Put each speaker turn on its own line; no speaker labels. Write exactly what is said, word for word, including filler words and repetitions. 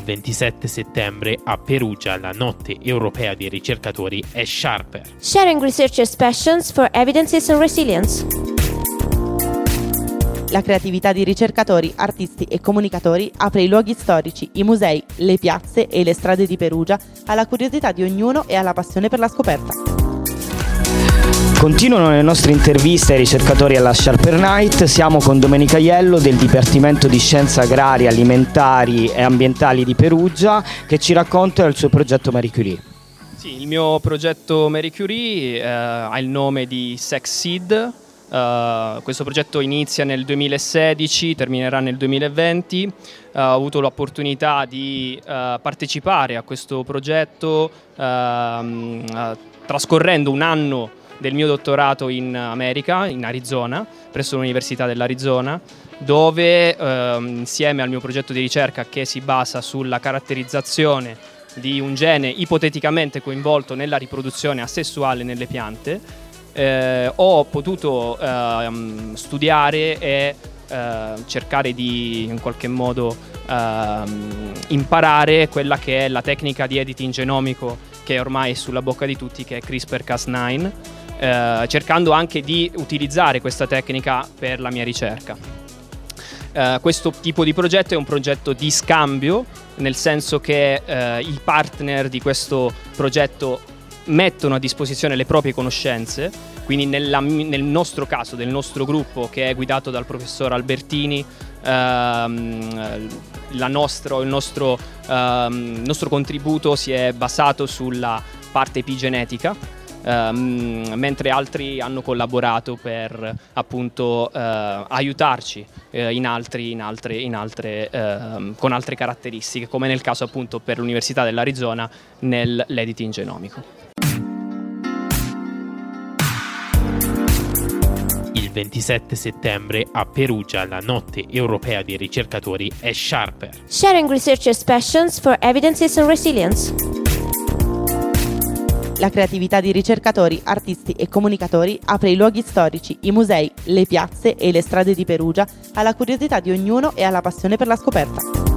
Il ventisette settembre a Perugia la notte europea dei ricercatori è Sharper.
Sharing researchers' passions for evidences and resilience.
La creatività di ricercatori, artisti e comunicatori apre i luoghi storici, i musei, le piazze e le strade di Perugia alla curiosità di ognuno e alla passione per la scoperta.
Continuano le nostre interviste ai ricercatori alla Sharper Night. Siamo con Domenica Aiello del Dipartimento di Scienze Agrarie, Alimentari e Ambientali di Perugia, che ci racconta il suo progetto Marie Curie.
Sì, il mio progetto Marie Curie eh, ha il nome di SexSeed. Uh, questo progetto inizia nel duemilasedici, terminerà nel duemilaventi. Uh, ho avuto l'opportunità di uh, partecipare a questo progetto uh, uh, trascorrendo un anno del mio dottorato in America, in Arizona, presso l'Università dell'Arizona, dove uh, insieme al mio progetto di ricerca, che si basa sulla caratterizzazione di un gene ipoteticamente coinvolto nella riproduzione asessuale nelle piante, Eh, ho potuto eh, studiare e eh, cercare di in qualche modo eh, imparare quella che è la tecnica di editing genomico che ormai è sulla bocca di tutti, che è CRISPR Cas nove, eh, cercando anche di utilizzare questa tecnica per la mia ricerca. Eh, questo tipo di progetto è un progetto di scambio, nel senso che eh, i partner di questo progetto mettono a disposizione le proprie conoscenze, quindi nella, nel nostro caso, del nostro gruppo, che è guidato dal professor Albertini, ehm, la nostro, il nostro, ehm, nostro contributo si è basato sulla parte epigenetica, ehm, mentre altri hanno collaborato per appunto eh, aiutarci eh, in altri, in altre, in altre, eh, con altre caratteristiche, come nel caso appunto per l'Università dell'Arizona nell'editing genomico.
Il ventisette settembre a Perugia la notte europea dei ricercatori è Sharper.
Sharing researchers' passions for evidences and resilience.
La creatività di ricercatori, artisti e comunicatori apre i luoghi storici, i musei, le piazze e le strade di Perugia alla curiosità di ognuno e alla passione per la scoperta.